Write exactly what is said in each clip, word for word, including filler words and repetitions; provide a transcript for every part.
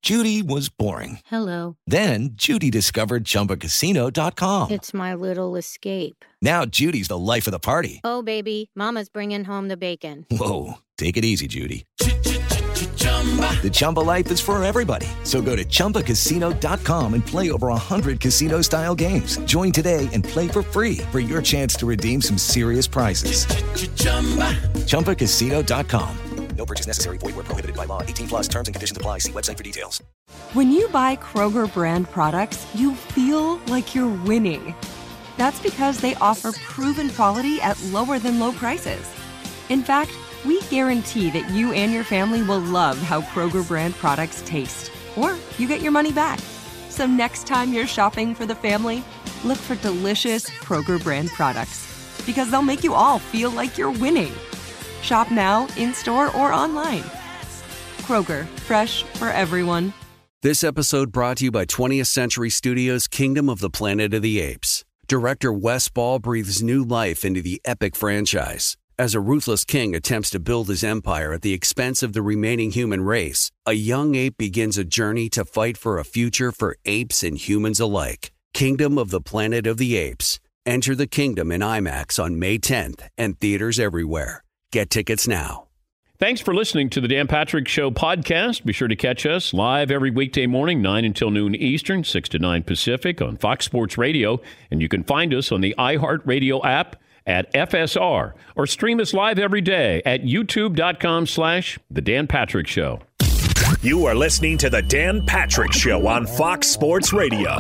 Judy was boring. Hello. Then Judy discovered Chumba Casino dot com. It's my little escape. Now Judy's the life of the party. Oh, baby, mama's bringing home the bacon. Whoa, take it easy, Judy. The Chumba life is for everybody. So go to Chumba Casino dot com and play over one hundred casino-style games. Join today and play for free for your chance to redeem some serious prizes. Chumba Casino dot com. No purchase necessary. Void where prohibited by law. eighteen plus terms and conditions apply. See website for details. When you buy Kroger brand products, you feel like you're winning. That's because they offer proven quality at lower than low prices. In fact, we guarantee that you and your family will love how Kroger brand products taste, or you get your money back. So next time you're shopping for the family, look for delicious Kroger brand products, because they'll make you all feel like you're winning. Shop now, in-store, or online. Kroger, fresh for everyone. This episode brought to you by twentieth Century Studios' Kingdom of the Planet of the Apes. Director Wes Ball breathes new life into the epic franchise. As a ruthless king attempts to build his empire at the expense of the remaining human race, a young ape begins a journey to fight for a future for apes and humans alike. Kingdom of the Planet of the Apes. Enter the kingdom in IMAX on May tenth and theaters everywhere. Get tickets now. Thanks for listening to the Dan Patrick Show podcast. Be sure to catch us live every weekday morning, nine until noon Eastern, six to nine Pacific on Fox Sports Radio. And you can find us on the iHeartRadio app at F S R or stream us live every day at youtube.com slash The Dan Patrick Show. You are listening to the Dan Patrick Show on Fox Sports Radio.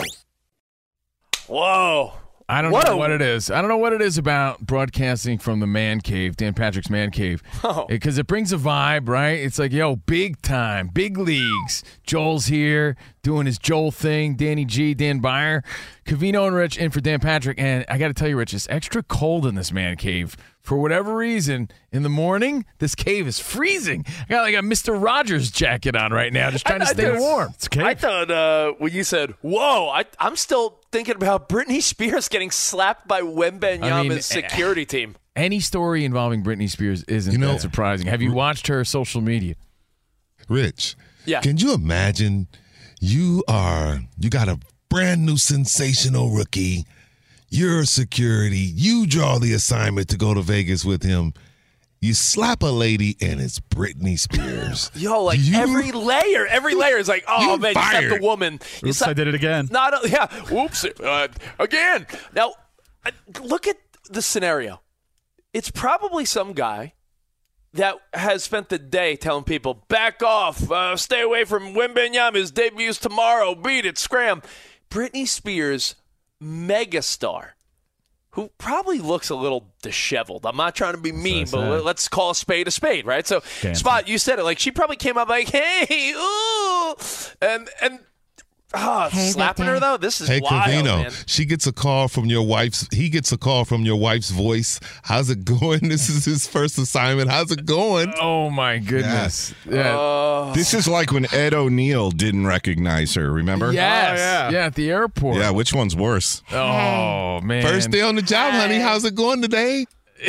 Whoa. I don't what know a, what it is. I don't know what it is about broadcasting from the man cave, Dan Patrick's man cave, because oh. it brings a vibe, right? It's like, yo, big time, big leagues. Joel's here doing his Joel thing. Danny G, Dan Byer, Covino and Rich in for Dan Patrick. And I got to tell you, Rich, it's extra cold in this man cave. For whatever reason, in the morning, this cave is freezing. I got like a Mister Rogers jacket on right now, just trying I, to stay I warm. It's I thought uh, when you said, whoa, I, I'm still thinking about Britney Spears getting slapped by Wembanyama's I mean, security uh, team. Any story involving Britney Spears isn't you know, that surprising. Have you watched her social media? Rich, yeah. Can you imagine you are, you got a brand new sensational rookie. You're security. You draw the assignment to go to Vegas with him. You slap a lady, and it's Britney Spears. Yo, like you, every layer, every layer is like, oh, man, fired. you slapped the woman. You Oops, slapped, I did it again. Not, a, yeah, whoops, uh, again. Now, look at the scenario. It's probably some guy that has spent the day telling people, back off, uh, stay away from Wembanyama. His debut's tomorrow. Beat it, scram. Britney Spears, megastar, who probably looks a little disheveled. I'm not trying to be mean, so but let's call a spade a spade, right? So, Can't Spot, you said it. Like, she probably came up like, hey, ooh, and and oh, hey, slapping her though. This is hey, wild, Covino, man. She gets a call from your wife's. He gets a call from your wife's voice. How's it going? This is his first assignment. How's it going? Oh my goodness! Yes. Yeah. Uh, this is like when Ed O'Neill didn't recognize her. Remember? Yes. Oh, yeah. Yeah, at the airport. Yeah. Which one's worse? Oh man! First day on the job, honey. How's it going today?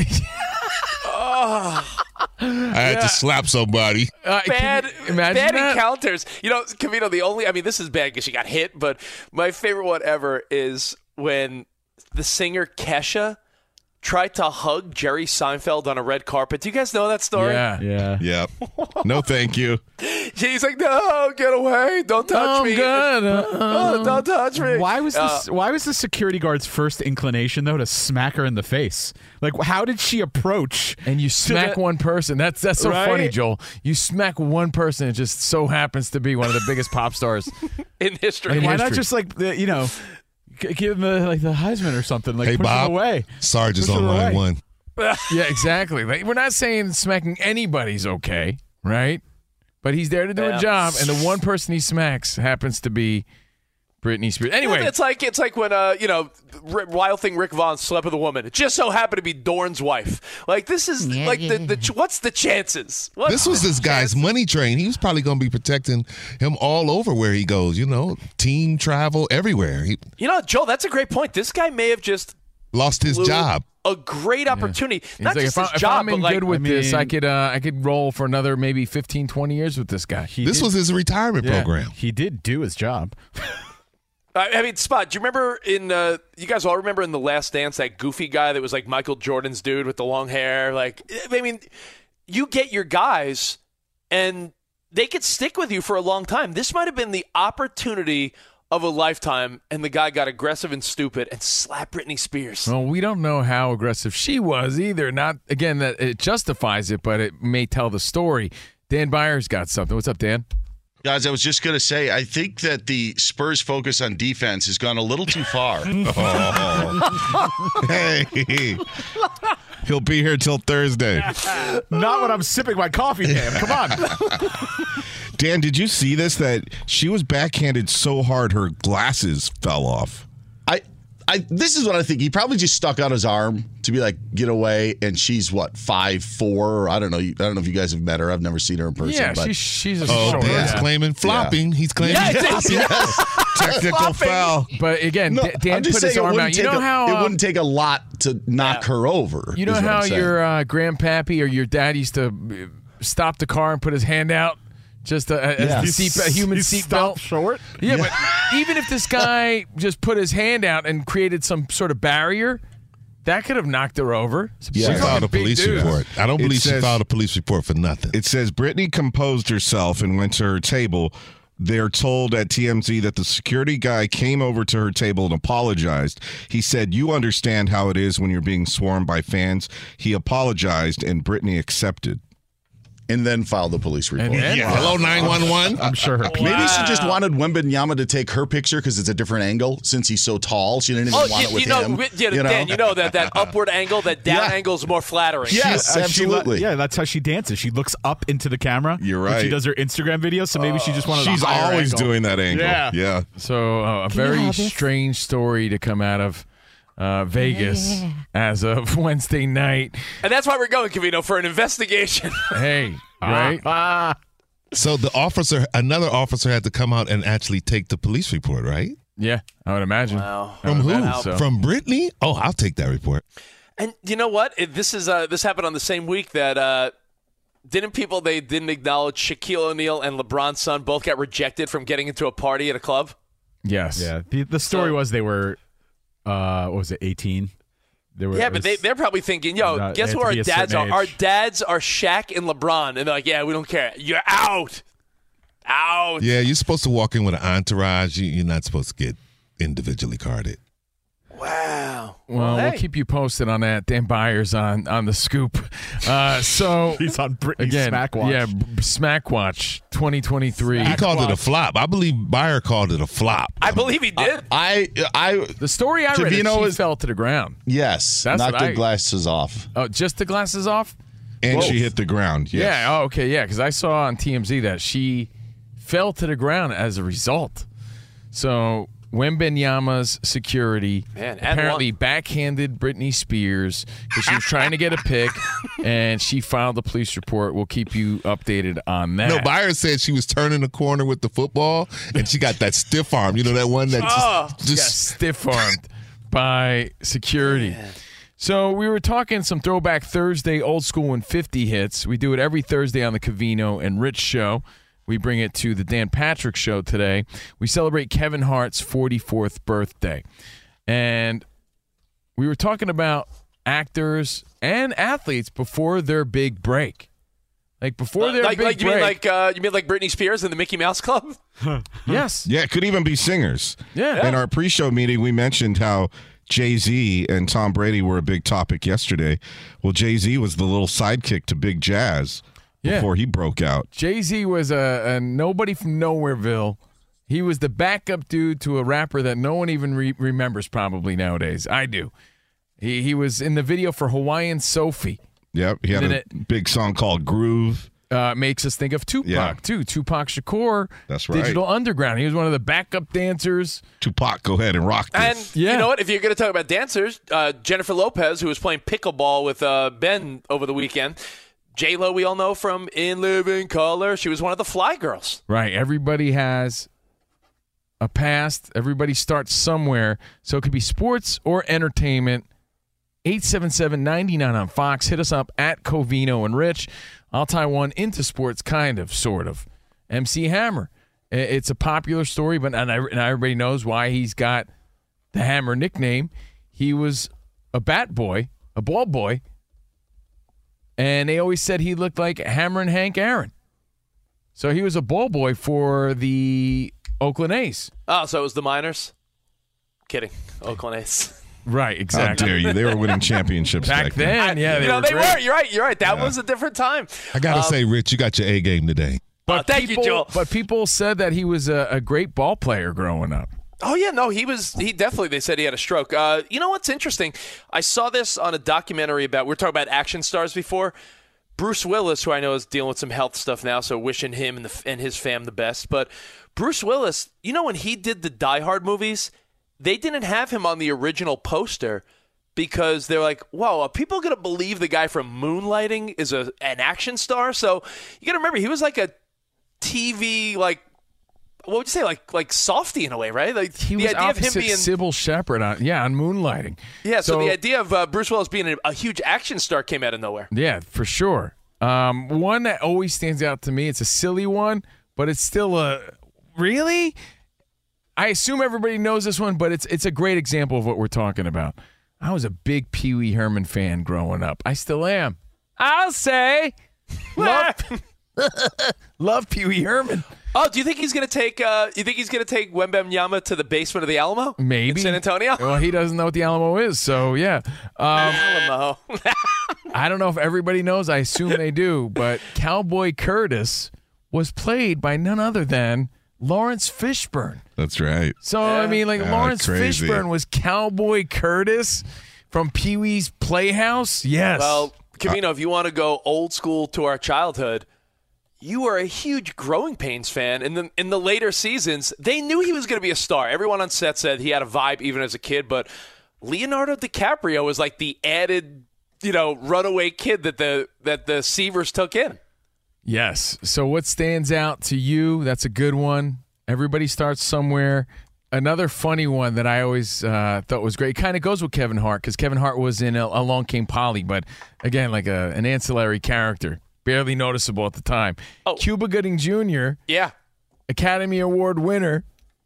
oh. I had yeah. to slap somebody. Uh, bad bad that? encounters. You know, Covino, the only, I mean, this is bad because she got hit, but my favorite one ever is when the singer Kesha tried to hug Jerry Seinfeld on a red carpet. Do you guys know that story? Yeah. Yeah. Yep. No, thank you. He's like, no, get away. Don't touch oh, me. Good. Uh, oh, don't touch me. Why was uh, this, why was the security guard's first inclination, though, to smack her in the face? Like, how did she approach? And you smack the, one person. That's that's so right? funny, Joel. You smack one person. It just so happens to be one of the biggest pop stars in history. In Why history. not just, like, the, you know, give him the, like the Heisman or something? Like, hey, push Bob, him away. Sarge is push on line one. Yeah, exactly. Like, we're not saying smacking anybody's okay, right? But he's there to do yeah. a job, and the one person he smacks happens to be Britney Spears. Anyway, it's like it's like when uh you know Wild Thing Rick Vaughn slept with a woman. It just so happened to be Dorn's wife. Like this is Yeah, like yeah, the, the what's the chances? What's This was this guy's chances? money train. He was probably going to be protecting him all over where he goes. You know, team travel everywhere. He You know, Joel, that's a great point. This guy may have just lost his blew job. a great opportunity. He's Not like, just if, his I, if job, I'm but in like, good with I mean, this, I could uh, I could roll for another maybe fifteen, twenty years with this guy. He This did, was his retirement Yeah. program. He did do his job. I I mean, Spot, do you remember in, uh, you guys all remember in The Last Dance, that goofy guy that was like Michael Jordan's dude with the long hair? Like, I mean, you get your guys and they could stick with you for a long time. This might have been the opportunity of a lifetime, and the guy got aggressive and stupid and slapped Britney Spears. Well, we don't know how aggressive she was either. Not, again, that it justifies it, but it may tell the story. Dan Byers got something. What's up, Dan? Guys, I was just going to say, I think that the Spurs' focus on defense has gone a little too far. Oh. Hey. He'll be here till Thursday. Not when I'm sipping my coffee, Dan. Come on. Dan, did you see this? That she was backhanded so hard her glasses fell off. I, I, this is what I think. He probably just stuck out his arm to be like, get away. And she's what, five four? I don't know. I don't know if you guys have met her. I've never seen her in person. Yeah, but she's, she's a Oh, short. Dan's Yeah. claiming flopping. He's claiming Yes, flopping. yes. Technical foul. But again, No, D- Dan I'm just put saying his it arm wouldn't out. You take know a- how it uh, wouldn't take a lot to knock Yeah. her over. You know is what how I'm saying. your uh, grandpappy or your dad used to uh, stop the car and put his hand out just uh, as Yeah. the seat, a human seatbelt? Short. Yeah, but even if this guy just put his hand out and created some sort of barrier, that could have knocked her over. She Yeah. filed a Big police dude. report. I don't It believe she says- filed a police report for nothing. It says Brittany composed herself and went to her table. They're told at T M Z that the security guy came over to her table and apologized. He said, "You understand how it is when you're being swarmed by fans." He apologized, and Brittany accepted. And then filed the police report. And then- Yeah. Hello, nine one one. I'm sure her Maybe she just wanted Wembanyama to take her picture because it's a different angle since he's so tall. She didn't even Oh, want you, it with you know, him. wi- yeah, Dan, you know that that upward angle, that down Yeah. angle is more flattering. Yes, Uh, she le- absolutely. yeah, that's how she dances. She looks up into the camera. You're when She right. does her Instagram videos, so maybe she just wanted. She's a higher always angle. doing that angle. Yeah. yeah. So uh, a Can you very have this? strange story to come out of uh, Vegas as of Wednesday night. And that's why we're going, Cavino, for an investigation. Hey, right? Ah, So the officer, another officer had to come out and actually take the police report, right? Yeah, I would imagine. Wow. From who? so. From Brittany? Oh, I'll take that report. And you know what? It, this is uh, this happened on the same week that uh, didn't people they didn't acknowledge Shaquille O'Neal and LeBron's son both got rejected from getting into a party at a club. Yes. yeah. The the story was they were, uh, what was it, eighteen? They were. Yeah, it but they was- they're probably thinking, yo, Uh, guess they who had our to be a dads are? certain Our age. dads are Shaq and LeBron, and they're like, yeah, we don't care. You're out, out. Yeah, you're supposed to walk in with an entourage. You, you're not supposed to get individually carded. Wow. Well, hey. we'll keep you posted on that. Dan Byers on, on the scoop. Uh, so He's on Britney again, Smack Watch. yeah, B- Smack Watch twenty twenty-three. He called it a flop. I believe Bayer called it a flop. I believe he did. I, I, The story I read is Cavino she is- fell to the ground. yes, That's knocked what the I- glasses off. Oh, just the glasses off? And Both. she hit the ground. Yes. Yeah. Oh, okay. Yeah, because I saw on T M Z that she fell to the ground as a result. So Wembanyama's security Man, and apparently one. backhanded Britney Spears because she was trying to get a pic, and she filed a police report. We'll keep you updated on that. No, Bayer said she was turning the corner with the football, and she got that stiff arm. You know that one that just, Oh. Got just stiff-armed by security. So we were talking some Throwback Thursday, old school and fifty hits. We do it every Thursday on the Cavino and Rich Show. We bring it to the Dan Patrick Show today. We celebrate Kevin Hart's forty-fourth birthday. And we were talking about actors and athletes before their big break. Like before their like, big like you break. mean like uh, you mean like Britney Spears and the Mickey Mouse Club? yes. Yeah, it could even be singers. Yeah. In our pre-show meeting, we mentioned how Jay-Z and Tom Brady were a big topic yesterday. Well, Jay-Z was the little sidekick to Big Jazz Yeah. before he broke out. Jay-Z was a, a nobody from Nowhereville. He was the backup dude to a rapper that no one even re- remembers probably nowadays. I do. He he was in the video for Hawaiian Sophie. Yep, he had Did a it- big song called Groove. Uh, makes us think of Tupac, Yeah. too. Tupac Shakur. That's right. Digital Underground. He was one of the backup dancers. Tupac, go ahead and rock And this. Yeah. you know what? If you're going to talk about dancers, uh, Jennifer Lopez, who was playing pickleball with uh, Ben over the weekend. J Lo, we all know from In Living Color. She was one of the Fly Girls. Right. Everybody has a past. Everybody starts somewhere. So it could be sports or entertainment. eight seven seven, nine nine on Fox. Hit us up at Covino and Rich. I'll tie one into sports, kind of, sort of. M C Hammer. It's a popular story, but not everybody knows why he's got the Hammer nickname. He was a bat boy, a ball boy, and they always said he looked like Hammer and Hank Aaron. So he was a ball boy for the Oakland A's. Oh, so it was the Miners? Kidding. Oakland A's. Right, exactly. How dare you? They were winning championships back, back then. Yeah, I, they you know, were they great. were. You're right. You're right. That Yeah. was a different time. I got to Um, say, Rich, you got your A game today. But uh, thank people, you, Joel. But people said that he was a, a great ball player growing up. Oh, yeah, no, he was, he definitely, they said he had a stroke. Uh, you know what's interesting? I saw this on a documentary about, we were talking about action stars before. Bruce Willis, who I know is dealing with some health stuff now, so wishing him and, the, and his fam the best. But Bruce Willis, you know, when he did the Die Hard movies, they didn't have him on the original poster because they're like, whoa, are people going to believe the guy from Moonlighting is a an action star? So you got to remember, he was like a T V, like, what would you say, like like softy in a way, right? Like He the was idea of him opposite being Sybil Shepherd on, yeah, on Moonlighting. yeah. So, the idea of uh, Bruce Willis being a, a huge action star came out of nowhere. Yeah, for sure. Um, one that always stands out to me, it's a silly one, but it's still a really. I assume everybody knows this one, but it's it's a great example of what we're talking about. I was a big Pee Wee Herman fan growing up. I still am. I'll say, love, love Pee Wee Herman. Oh, do you think he's going to take? Uh, you think he's going to take Wembanyama to the basement of the Alamo? Maybe in San Antonio. Well, he doesn't know what the Alamo is, so yeah. Um, Alamo. I don't know if everybody knows. I assume they do, but Cowboy Curtis was played by none other than Lawrence Fishburne. That's right. So, I mean, like, Ah, Lawrence crazy. Fishburne was Cowboy Curtis from Pee-wee's Playhouse? Yes. Well, Covino, if you want to go old school to our childhood, you were a huge Growing Pains fan. In the in the later seasons, they knew he was going to be a star. Everyone on set said he had a vibe even as a kid, but Leonardo DiCaprio was like the added, you know, runaway kid that the that the Seavers took in. Yes. So what stands out to you? That's a good one. Everybody starts somewhere. Another funny one that I always uh, thought was great. It kind of goes with Kevin Hart because Kevin Hart was in a, Along Came Polly, but again, like a, an ancillary character, barely noticeable at the time. Oh. Cuba Gooding Junior, Yeah. Academy Award winner,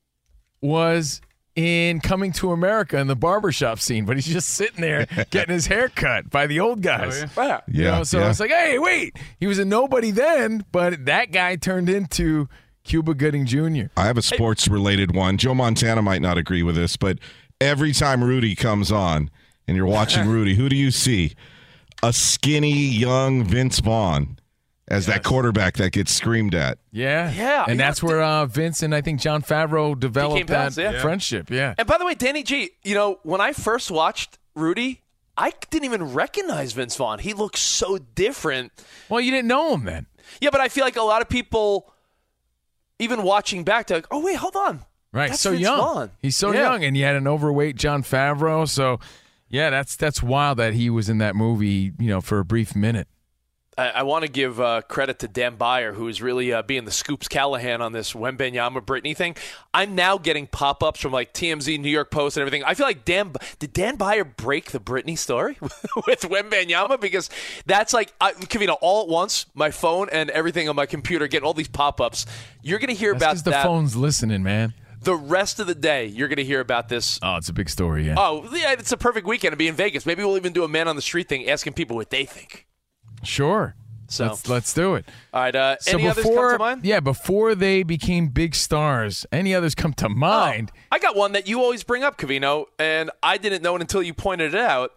was in Coming to America in the barbershop scene, but he's just sitting there getting his hair cut by the old guys. Oh, yeah. You Yeah, know, so yeah. it's like, hey, wait, he was a nobody then, but that guy turned into Cuba Gooding Junior I have a sports related one. Joe Montana might not agree with this, but every time Rudy comes on and you're watching Rudy, who do you see? A skinny young Vince Vaughn as that quarterback that gets screamed at. Yeah. Yeah, And you that's know, where uh, Vince and I think John Favreau developed Became that pals, yeah. friendship. Yeah. And by the way, Danny G, you know, when I first watched Rudy, I didn't even recognize Vince Vaughn. He looked so different. Well, you didn't know him then. Yeah, but I feel like a lot of people, even watching back, they're like, oh, wait, hold on. Right. That's so Vince young. Vaughn. He's so Yeah. young, and he had an overweight John Favreau. So, yeah, that's that's wild that he was in that movie, you know, for a brief minute. I, I want to give uh, credit to Dan Byer, who is really uh, being the Scoops Callahan on this Wembanyama Britney thing. I'm now getting pop-ups from like T M Z, New York Post, and everything. I feel like Dan did Dan Byer break the Britney story with Wembanyama, because that's like, I, Kavino, all at once, my phone and everything on my computer getting all these pop-ups. You're going to hear That's about because the that phone's listening, man. the rest of the day. You're going to hear about this. Oh, it's a big story, yeah. Oh, yeah, it's a perfect weekend to be in Vegas. Maybe we'll even do a man on the street thing, asking people what they think. Sure. So let's, let's do it. All right. Uh, So any others before, come to mind? yeah, before they became big stars, any others come to mind? I got one that you always bring up, Covino, and I didn't know it until you pointed it out.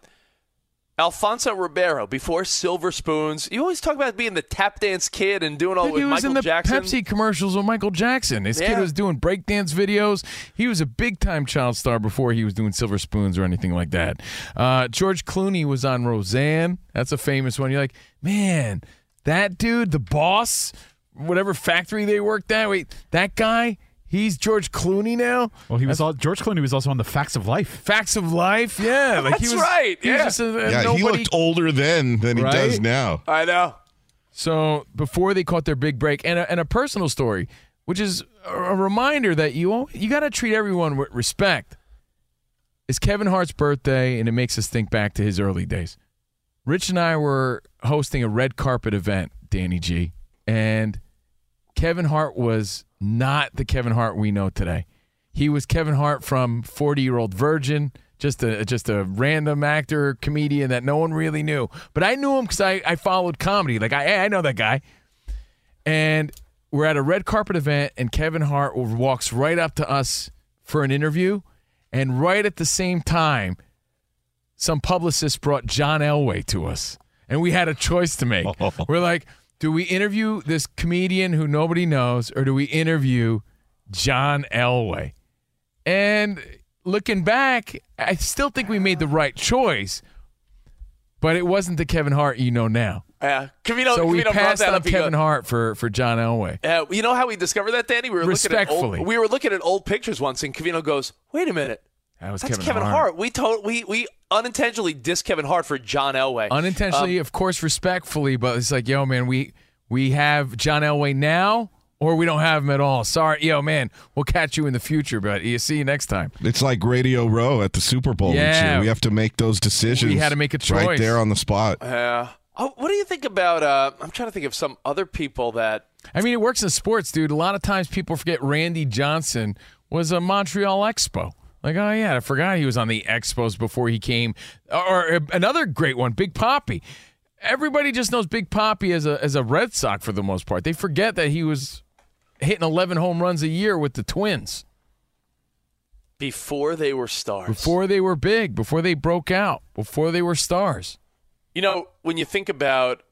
Alfonso Ribeiro, before Silver Spoons. You always talk about being the tap dance kid and doing all Dude, with he was Michael in the Jackson. Pepsi commercials with Michael Jackson. This kid Yeah. was doing breakdance videos. He was a big-time child star before he was doing Silver Spoons or anything like that. Uh, George Clooney was on Roseanne. That's a famous one. You're like, man, that dude, the boss, whatever factory they worked at, wait, that guy, he's George Clooney now? Well, he was all, George Clooney was also on The Facts of Life. Facts of Life, yeah. Like he That's was, right, He was yeah. just a, a Yeah, nobody. he looked older then than he Right? does now. I know. So before they caught their big break, and a, and a personal story, which is a, a reminder that you you got to treat everyone with respect, It's Kevin Hart's birthday, and it makes us think back to his early days. Rich and I were hosting a red carpet event, Danny G, and Kevin Hart was not the Kevin Hart we know today. He was Kevin Hart from forty-Year-Old Virgin, just a just a random actor, comedian that no one really knew. But I knew him because I, I followed comedy. Like, I, I know that guy. And we're at a red carpet event, and Kevin Hart walks right up to us for an interview. And right at the same time, some publicist brought John Elway to us. And we had a choice to make. Oh. We're like, do we interview this comedian who nobody knows, or do we interview John Elway? And looking back, I still think we made the right choice, but it wasn't the Kevin Hart you know now. Yeah, Covino, so we Covino passed that on up, Kevin go, Hart for, for John Elway. Uh, you know how we discovered that, Danny? We were Respectfully. looking at old, we were looking at old pictures once, and Covino goes, "Wait a minute, that was that's Kevin, Kevin Hart. Hart." We told we we unintentionally dissed Kevin Hart for John Elway. Unintentionally, um, of course, respectfully, but it's like, yo, man, we we have John Elway now, or we don't have him at all. Sorry, yo, man, we'll catch you in the future, but you see you next time. It's like Radio Row at the Super Bowl. Yeah. Each year. We have to make those decisions. We had to make a choice. Right there on the spot. Yeah. Uh, oh, what do you think about, uh, I'm trying to think of some other people that. I mean, it works in sports, dude. A lot of times people forget Randy Johnson was a Montreal Expo. Like, oh, yeah, I forgot he was on the Expos before he came. Or, or another great one, Big Papi. Everybody just knows Big Papi as a as a Red Sox for the most part. They forget that he was hitting eleven home runs a year with the Twins. Before they were stars. Before they were big. Before they broke out. Before they were stars. You know, when you think about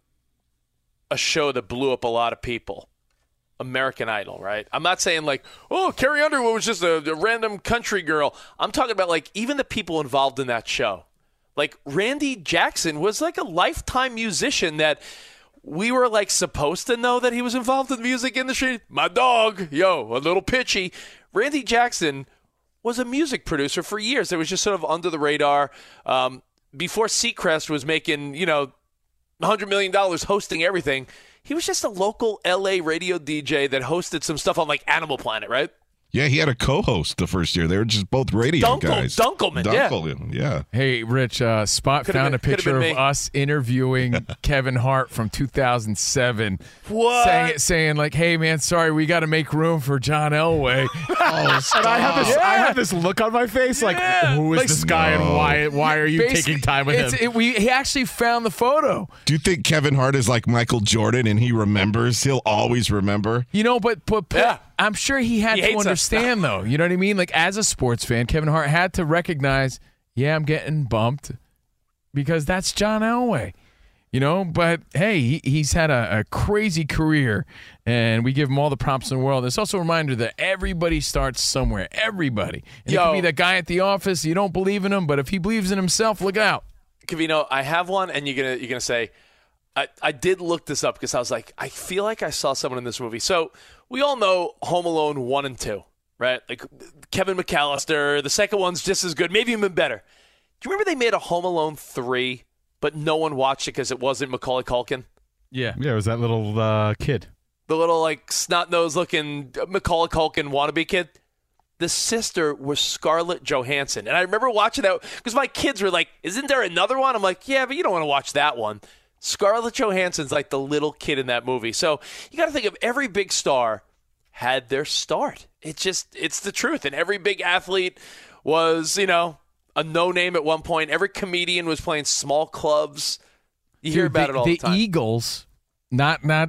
a show that blew up a lot of people, American Idol, right? I'm not saying like, oh, Carrie Underwood was just a, a random country girl. I'm talking about like even the people involved in that show. Like Randy Jackson was like a lifetime musician that we were like supposed to know that he was involved in the music industry. My dog, yo, a little pitchy. Randy Jackson was a music producer for years. It was just sort of under the radar. Um, before Seacrest was making, you know, one hundred million dollars hosting everything, he was just a local L A radio D J that hosted some stuff on like Animal Planet, right? Yeah, he had a co-host the first year. They were just both radio Dunkel, guys. Dunkelman, Dunkelman, yeah. yeah. Hey, Rich, uh, Spot Could've found been- a picture could've of been me. us interviewing Kevin Hart from two thousand seven. What? Saying, saying like, hey, man, sorry, we got to make room for John Elway. Oh, and I have this, Yeah. I have this look on my face, like, Yeah. who is Like, this guy and no. why? Why are you Basically, taking time with it's, him? It, we, he actually found the photo. Do you think Kevin Hart is like Michael Jordan and he remembers? He'll always remember? You know, but, but, but Yeah. I'm sure he had He to hates us. understand, though. You know what I mean? Like, as a sports fan, Kevin Hart had to recognize, yeah, I'm getting bumped because that's John Elway. You know, but hey, he, he's had a, a crazy career, and we give him all the props in the world. It's also a reminder that everybody starts somewhere. Everybody. And Yo. it could be that guy at the office. You don't believe in him, but if he believes in himself, look out. Covino, I have one, and you're gonna you're gonna say, I, I did look this up because I was like, I feel like I saw someone in this movie. So we all know Home Alone one and two, right? Like Kevin McAllister. The second one's just as good, maybe even better. Do you remember they made a Home Alone three, but no one watched it because it wasn't Macaulay Culkin? Yeah. yeah, it was that little uh, kid. The little like snot-nosed looking Macaulay Culkin wannabe kid. The sister was Scarlett Johansson. And I remember watching that because my kids were like, isn't there another one? I'm like, yeah, but you don't want to watch that one. Scarlett Johansson's like the little kid in that movie. So you got to think of every big star had their start. It's just, it's the truth. And every big athlete was, you know, a no-name at one point. Every comedian was playing small clubs. You hear Dude, about the, it all the the time. Eagles, not not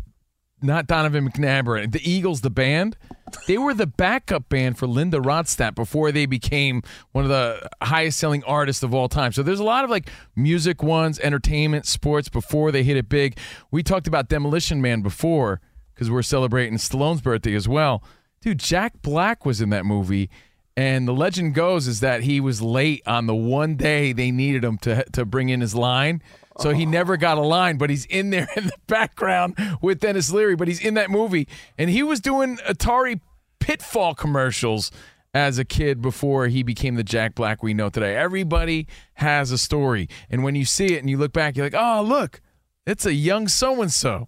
not Donovan McNabb, the Eagles, the band, they were the backup band for Linda Ronstadt before they became one of the highest selling artists of all time. So there's a lot of like music ones, entertainment, sports before they hit it big. We talked about Demolition Man before because we're celebrating Stallone's birthday as well. Dude, Jack Black was in that movie. And the legend goes is that he was late on the one day they needed him to to bring in his line. So he never got a line, but he's in there in the background with Dennis Leary, but he's in that movie. And he was doing Atari Pitfall commercials as a kid before he became the Jack Black we know today. Everybody has a story. And when you see it and you look back, you're like, oh, look, it's a young so-and-so.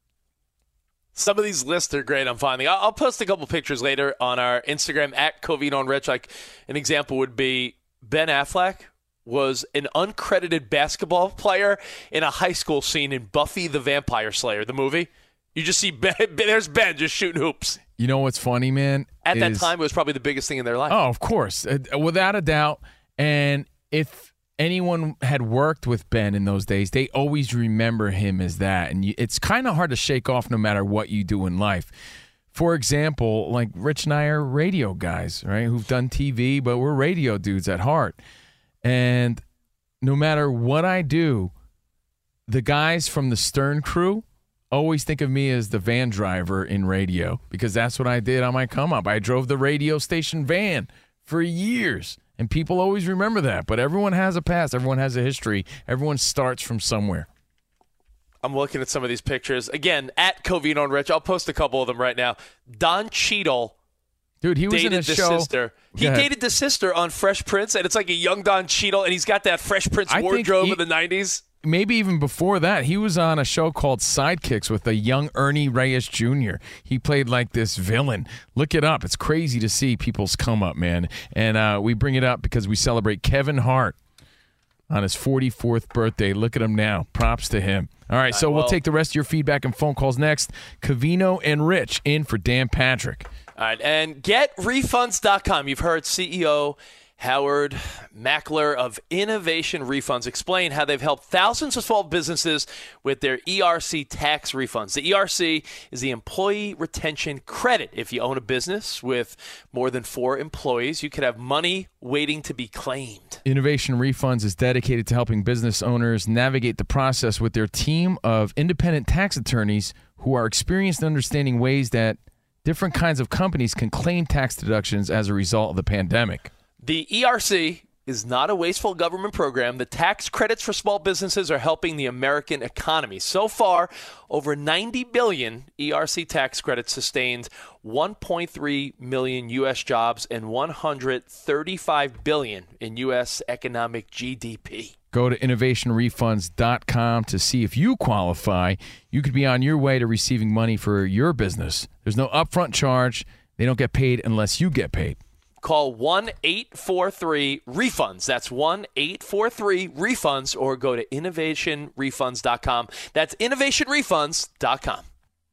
Some of these lists are great. I'm finding. I'll, I'll post a couple pictures later on our Instagram at Covino and Rich. Like an example would be Ben Affleck was an uncredited basketball player in a high school scene in Buffy the Vampire Slayer, the movie. You just see Ben, there's Ben just shooting hoops. You know what's funny, man? At is, that time, it was probably the biggest thing in their life. Oh, of course. Uh, without a doubt. And if anyone had worked with Ben in those days, they always remember him as that. And you, it's kind of hard to shake off no matter what you do in life. For example, like Rich and I are radio guys, right, who've done T V, but we're radio dudes at heart. And no matter what I do, the guys from the Stern crew always think of me as the van driver in radio because that's what I did on my come up. I drove the radio station van for years, and people always remember that. But everyone has a past. Everyone has a history. Everyone starts from somewhere. I'm looking at some of these pictures. Again, at Covino and Rich. I'll post a couple of them right now. Don Cheadle. Dude, he was dated in a the show. Sister. He dated the sister on Fresh Prince, and it's like a young Don Cheadle, and he's got that Fresh Prince I wardrobe he, of the nineties. Maybe even before that, he was on a show called Sidekicks with a young Ernie Reyes Junior He played like this villain. Look it up. It's crazy to see people's come up, man. And uh, we bring it up because we celebrate Kevin Hart on his forty-fourth birthday. Look at him now. Props to him. All right, so we'll take the rest of your feedback and phone calls next. Covino and Rich in for Dan Patrick. All right, and get refunds dot com. You've heard C E O Howard Mackler of Innovation Refunds explain how they've helped thousands of small businesses with their E R C tax refunds. The E R C is the Employee Retention Credit. If you own a business with more than four employees, you could have money waiting to be claimed. Innovation Refunds is dedicated to helping business owners navigate the process with their team of independent tax attorneys who are experienced in understanding ways that different kinds of companies can claim tax deductions as a result of the pandemic. The E R C is not a wasteful government program. The tax credits for small businesses are helping the American economy. So far, over ninety billion E R C tax credits sustained one point three million U S jobs and one hundred thirty-five billion in U S economic G D P. Go to innovation refunds dot com to see if you qualify. You could be on your way to receiving money for your business. There's no upfront charge. They don't get paid unless you get paid. Call one eight four three refunds. That's one eight four three refunds, or go to innovation refunds dot com. That's innovation refunds dot com.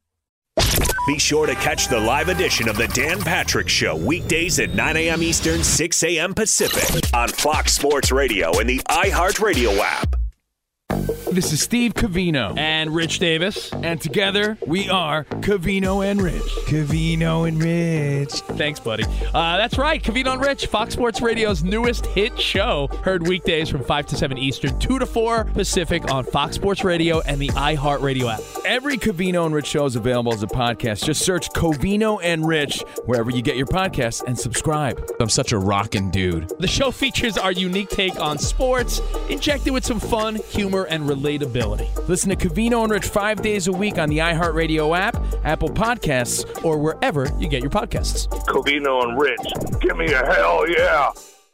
Be sure to catch the live edition of the Dan Patrick Show weekdays at nine a.m. Eastern, six a.m. Pacific on Fox Sports Radio and the iHeartRadio app. This is Steve Covino. And Rich Davis. And together, we are Covino and Rich. Covino and Rich. Thanks, buddy. Uh, that's right. Covino and Rich, Fox Sports Radio's newest hit show. Heard weekdays from five to seven Eastern, two to four Pacific on Fox Sports Radio and the iHeartRadio app. Every Covino and Rich show is available as a podcast. Just search Covino and Rich wherever you get your podcasts and subscribe. I'm such a rockin' dude. The show features our unique take on sports, injected with some fun, humor, and relatability. Listen to Covino and Rich five days a week on the iHeartRadio app, Apple Podcasts, or wherever you get your podcasts. Covino and Rich, give me a hell yeah.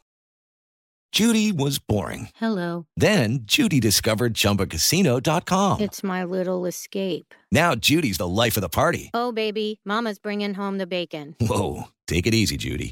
Judy was boring. Hello. Then Judy discovered Chumba Casino dot com. It's my little escape. Now Judy's the life of the party. Oh, baby, mama's bringing home the bacon. Whoa, take it easy, Judy.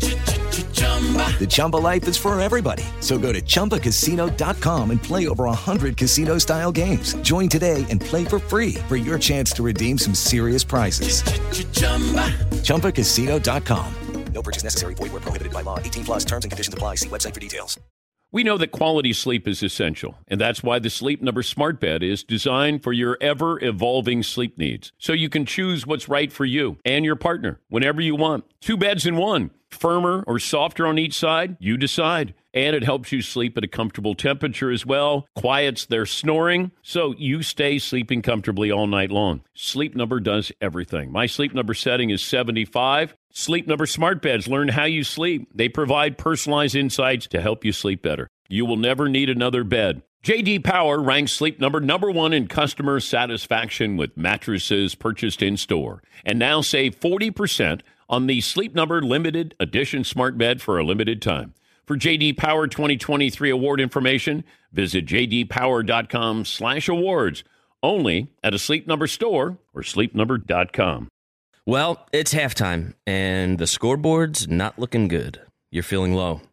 The Chumba life is for everybody. So go to Chumba Casino dot com and play over one hundred casino-style games. Join today and play for free for your chance to redeem some serious prizes. Chumba Casino dot com. No purchase necessary. Void where prohibited by law. eighteen plus terms and conditions apply. See website for details. We know that quality sleep is essential, and that's why the Sleep Number Smart Bed is designed for your ever-evolving sleep needs, so you can choose what's right for you and your partner whenever you want. Two beds in one. Firmer or softer on each side, you decide. And it helps you sleep at a comfortable temperature as well, quiets their snoring, so you stay sleeping comfortably all night long. Sleep Number does everything. My Sleep Number setting is seventy-five. Sleep Number Smart Beds learn how you sleep. They provide personalized insights to help you sleep better. You will never need another bed. J D Power ranks Sleep Number number one in customer satisfaction with mattresses purchased in-store. And now save forty percent on the Sleep Number Limited Edition Smart Bed for a limited time. For J D Power twenty twenty-three award information, visit j d power dot com slash awards. Only at a Sleep Number store or sleep number dot com. Well, it's halftime, and the scoreboard's not looking good. You're feeling low.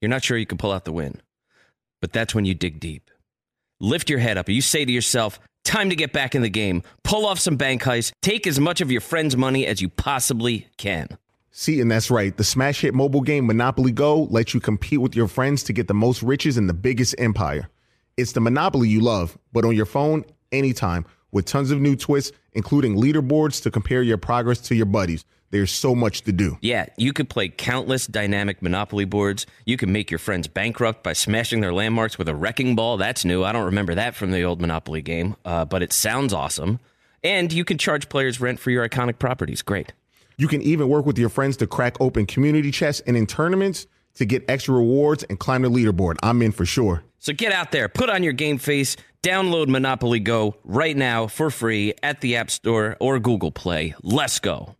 You're not sure you can pull out the win. But that's when you dig deep. Lift your head up and you say to yourself, time to get back in the game. Pull off some bank heists. Take as much of your friend's money as you possibly can. See, and that's right. The smash hit mobile game Monopoly Go lets you compete with your friends to get the most riches in the biggest empire. It's the Monopoly you love, but on your phone, anytime, with tons of new twists, including leaderboards to compare your progress to your buddies. There's so much to do. Yeah, you could play countless dynamic Monopoly boards. You can make your friends bankrupt by smashing their landmarks with a wrecking ball. That's new. I don't remember that from the old Monopoly game, uh, but it sounds awesome. And you can charge players rent for your iconic properties. Great. You can even work with your friends to crack open community chests and in tournaments to get extra rewards and climb the leaderboard. I'm in for sure. So get out there, put on your game face, download Monopoly Go right now for free at the App Store or Google Play. Let's go.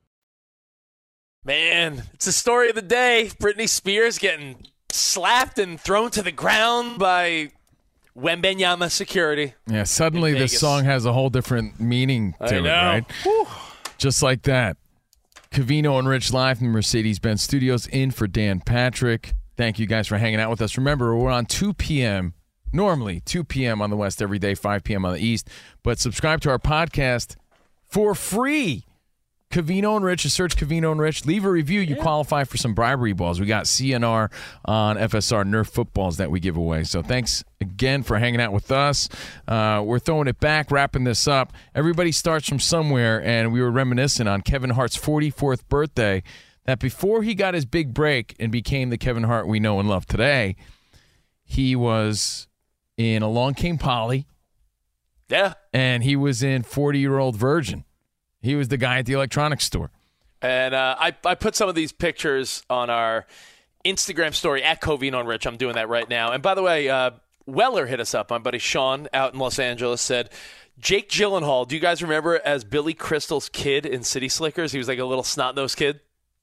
Man, it's the story of the day. Britney Spears getting slapped and thrown to the ground by Wembenyama security. Yeah, suddenly this song has a whole different meaning to I it, know. right? Whew. Just like that. Covino and Rich live from Mercedes-Benz Studios in for Dan Patrick. Thank you guys for hanging out with us. Remember, we're on two p.m., normally two p.m. on the West every day, five p.m. on the East. But subscribe to our podcast for free. Covino and Rich, just search Covino and Rich. Leave a review. You yeah. qualify for some bribery balls. We got C N R on F S R Nerf footballs that we give away. So thanks again for hanging out with us. Uh, we're throwing it back, wrapping this up. Everybody starts from somewhere, and we were reminiscing on Kevin Hart's forty-fourth birthday, that before he got his big break and became the Kevin Hart we know and love today, he was in Along Came Polly. Yeah. And he was in forty-Year-Old Virgin. He was the guy at the electronics store. And uh, I, I put some of these pictures on our Instagram story at Covino and Rich. I'm doing that right now. And by the way, uh, Weller hit us up. My buddy Sean out in Los Angeles said, Jake Gyllenhaal, do you guys remember as Billy Crystal's kid in City Slickers? He was like a little snot-nosed kid.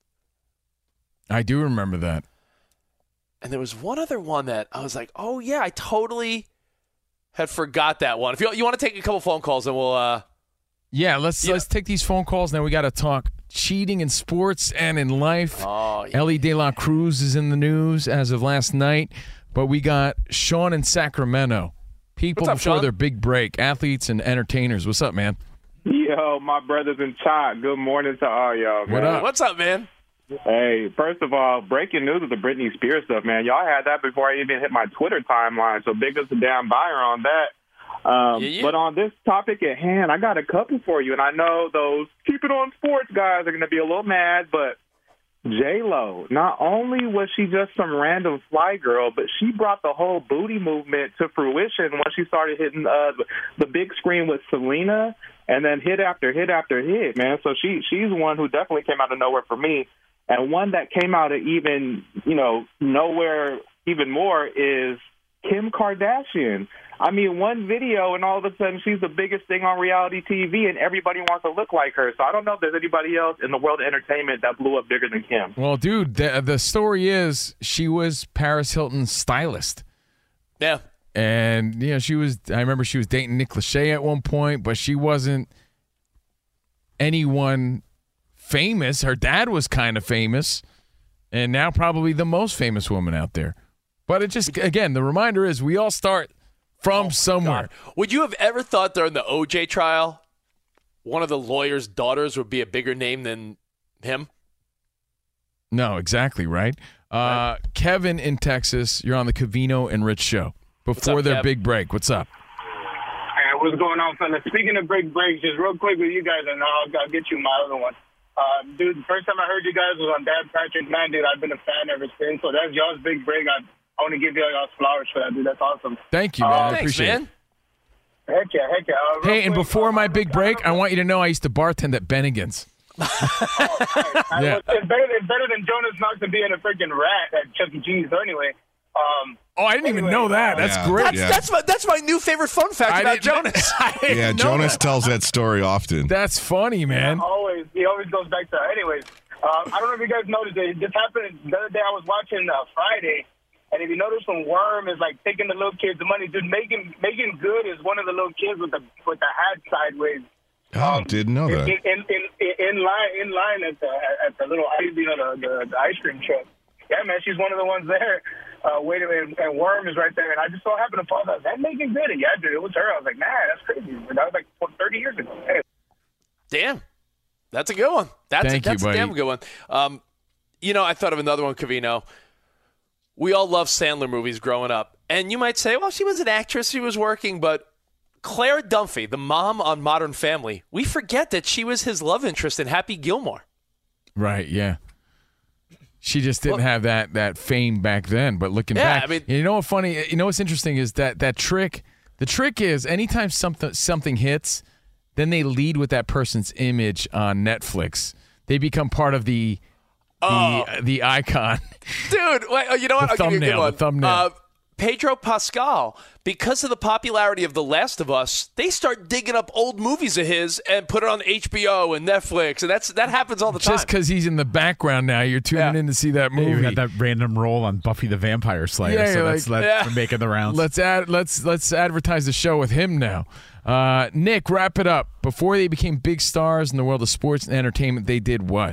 I do remember that. And there was one other one that I was like, oh, yeah, I totally had forgot that one. If you, you want to take a couple phone calls, and we'll uh, – Yeah, let's yeah. let's take these phone calls. Now we got to talk cheating in sports and in life. Oh, yeah. Ellie De La Cruz is in the news as of last night, but we got Sean in Sacramento. People up, before Sean? their big break, athletes and entertainers. What's up, man? Yo, my brothers in chat. Good morning to all y'all, man. What up? What's up, man? Hey, first of all, breaking news of the Britney Spears stuff, man. Y'all had that before I even hit my Twitter timeline, so big ups to Dan Byer on that. Um, yeah, yeah. But on this topic at hand, I got a couple for you, and I know those keep it on sports guys are going to be a little mad, but J-Lo, not only was she just some random fly girl, but she brought the whole booty movement to fruition when she started hitting uh, the big screen with Selena, and then hit after hit after hit, man. So she she's one who definitely came out of nowhere for me. And one that came out of even, you know, nowhere even more is Kim Kardashian. I mean, one video, and all of a sudden she's the biggest thing on reality T V, and everybody wants to look like her. So I don't know if there's anybody else in the world of entertainment that blew up bigger than Kim. Well, dude, the, the story is she was Paris Hilton's stylist. Yeah. And, you know, she was, I remember she was dating Nick Lachey at one point, but she wasn't anyone famous. Her dad was kind of famous, and now probably the most famous woman out there. But it just, again, the reminder is we all start from oh somewhere. God. Would you have ever thought during the O J trial one of the lawyer's daughters would be a bigger name than him? No, exactly, right? Uh, Kevin in Texas, you're on the Covino and Rich show. Before up, their Kev? big break, what's up? Hey, what's going on, fellas? Speaking of big breaks, just real quick with you guys, and I'll, I'll get you my other one. Uh, dude, the first time I heard you guys was on Dan Patrick. Man, dude, I've been a fan ever since. So that's y'all's big break. I, I want to give y'all y'all's flowers for that, dude. That's awesome. Thank you, man. Uh, I Thanks, appreciate man. it. Heck yeah, heck yeah. Uh, Hey, and quick, before uh, my big break, I want you to know I used to bartend at Bennigan's. oh, right. I, Yeah. It's better, it's better than Jonas Knox and being a freaking rat at Chuck E. Cheese. So anyway. Um, Oh, I didn't even anyway, know that. uh, That's Yeah. great. That's, Yeah. that's, my, that's my new favorite fun fact I about didn't- Jonas. I didn't Yeah, know Jonas that. tells that story often. That's funny, man. Always, he always goes back to. Anyways, uh, I don't know if you guys noticed it. This happened the other day. I was watching uh, Friday, and if you notice, when Worm is like taking the little kids' money, dude, Megan Megan Good is one of the little kids with the with the hat sideways. Oh, didn't know that. In in, in, in line in line at the at the little ice, you know, the, the the ice cream truck. Yeah, man, she's one of the ones there. uh, wait a minute, and Worm is right there. And I just so happened to pause. I was like, that Megan Good? Yeah, dude, it was her. I was like, nah, that's crazy. But that was like thirty years ago. Hey. Damn. That's a good one. That's, Thank a, that's you, a damn buddy. good one. Um, you know, I thought of another one, Covino. We all love Sandler movies growing up. And you might say, well, she was an actress. She was working. But Claire Dunphy, the mom on Modern Family, we forget that she was his love interest in Happy Gilmore. Right, yeah. She just didn't Well- have that that fame back then. But looking Yeah, back, I mean- you know what funny? You know what's interesting is that that trick. The trick is anytime something something hits, then they lead with that person's image on Netflix. They become part of the the, Oh. the icon. Dude, wait, oh, you know what? The I'll give you a good thumbnail, one. the thumbnail. Uh, Pedro Pascal, because of the popularity of The Last of Us, they start digging up old movies of his and put it on H B O and Netflix, and that's that happens all the time. Just because he's in the background now, you're tuning in to see that You movie. got that random role on Buffy the Vampire Slayer, Yeah, so you're that's, like- that's Yeah. making the rounds. Let's add let's let's advertise the show with him now. Uh, Nick, wrap it up. Before they became big stars in the world of sports and entertainment, they did what?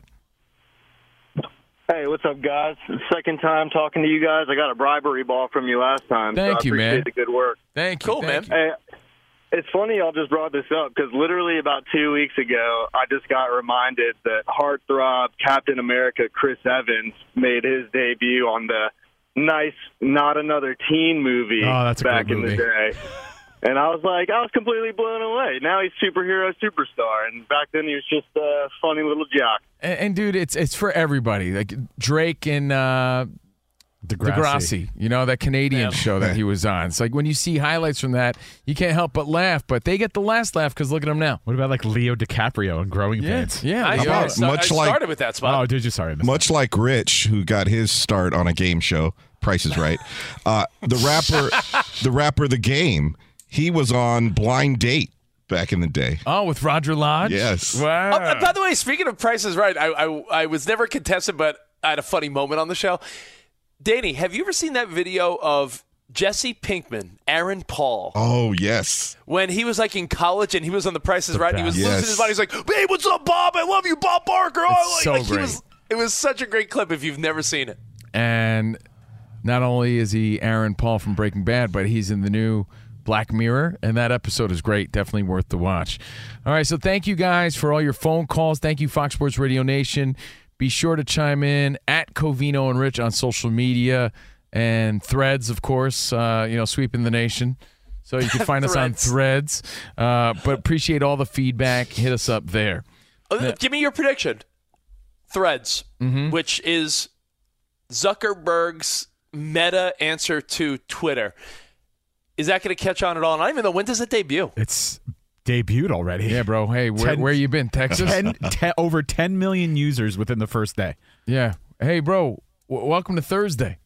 Hey, what's up, guys? Second time talking to you guys. I got a bribery ball from you last time. Thank so you, I appreciate man. the good work. Thank you. Cool, man. Hey, it's funny y'all just brought this up because literally about two weeks ago, I just got reminded that heartthrob Captain America Chris Evans made his debut on the nice Not Another Teen movie Oh, that's a back good in the movie. day. And I was like, I was completely blown away. Now he's superhero superstar, and back then he was just a funny little jock. And, and dude, it's it's for everybody. Like Drake and uh, Degrassi. Degrassi, you know, that Canadian show that he was on. It's like when you see highlights from that, you can't help but laugh. But they get the last laugh because look at them now. What about like Leo DiCaprio and Growing Yeah, Pains? yeah. I, How I, about sta- much I like- started with that spot. Oh, did you? Sorry. I missed Much like Rich, who got his start on a game show, Price is Right. Uh, the rapper, the rapper, The Game. He was on Blind Date back in the day. Oh, with Roger Lodge? Yes. Wow. Oh, and by the way, speaking of Price is Right, I, I I was never contested, but I had a funny moment on the show. Danny, have you ever seen that video of Jesse Pinkman, Aaron Paul, Oh, yes. when he was like in college and he was on The Price is Right and he was best. losing Yes. his mind? He's like, "Hey, what's up, Bob? I love you, Bob Barker." Oh, It's like, so like, he great. was, it was such a great clip if you've never seen it. And not only is he Aaron Paul from Breaking Bad, but he's in the new Black Mirror, and that episode is great. Definitely worth the watch. All right, so thank you guys for all your phone calls. Thank you, Fox Sports Radio Nation. Be sure to chime in at Covino and Rich on social media and Threads, of course, uh, you know, sweeping the nation. So you can find us on Threads. Uh, but appreciate all the feedback. Hit us up there. Uh, Give me your prediction. Threads, Mm-hmm. which is Zuckerberg's meta answer to Twitter. Is that going to catch on at all? And I don't even know, when does it debut? It's debuted already. Yeah, bro. Hey, where, Ten- where you been, Texas? ten, te- over ten million users within the first day. Yeah. Hey, bro. W- welcome to Thursday.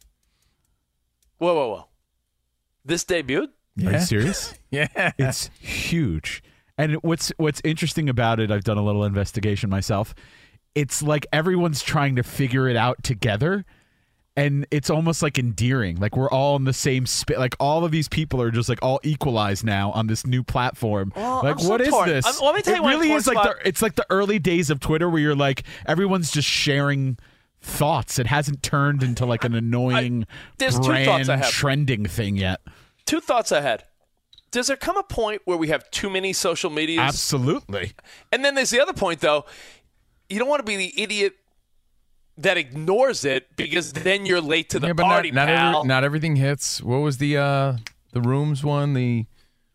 Whoa, whoa, whoa. This debuted? Are Yeah. you serious? Yeah. It's huge. And what's what's interesting about it, I've done a little investigation myself. It's like everyone's trying to figure it out together. And it's almost like endearing. Like we're all in the same spit. Like all of these people are just like all equalized now on this new platform. Well, like I'm so what is torn. this? I'm- let me tell it you why I'm really torn, is like Spot. the it's like the early days of Twitter where you're like everyone's just sharing thoughts. It hasn't turned into like an annoying there's two brand thoughts I have. trending thing yet. Two thoughts ahead. Does there come a point where we have too many social medias? Absolutely. And then there's the other point, though. You don't want to be the idiot that ignores it because then you're late to the Yeah, but party, not, not, pal. every, not everything hits. What was the uh, the rooms one? The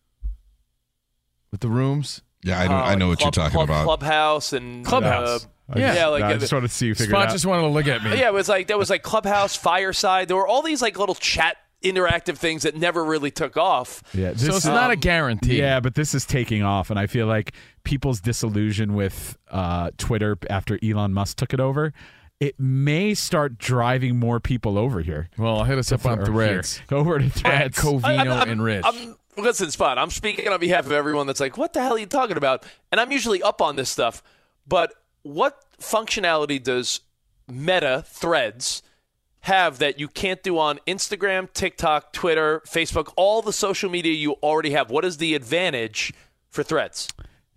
with the rooms? Yeah, I, don't, I know what Club- you're talking Club- about. Clubhouse and Clubhouse. Uh, Yeah. yeah, like I uh, just wanted to see you figure it Spot out. just wanted to look at me. yeah, it was like there was like Clubhouse, Fireside. There were all these like little chat interactive things that never really took off. Yeah, So it's not a guarantee. Yeah, but this is taking off, and I feel like people's disillusion with uh, Twitter after Elon Musk took it over, it may start driving more people over here. Well, hit us up on Or Threads. here. Go over to At Threads. Covino I'm- I'm- and Rich. I'm, listen, Spot, I'm speaking on behalf of everyone that's like, what the hell are you talking about? And I'm usually up on this stuff. But what functionality does Meta Threads have that you can't do on Instagram, TikTok, Twitter, Facebook, all the social media you already have? What is the advantage for Threads?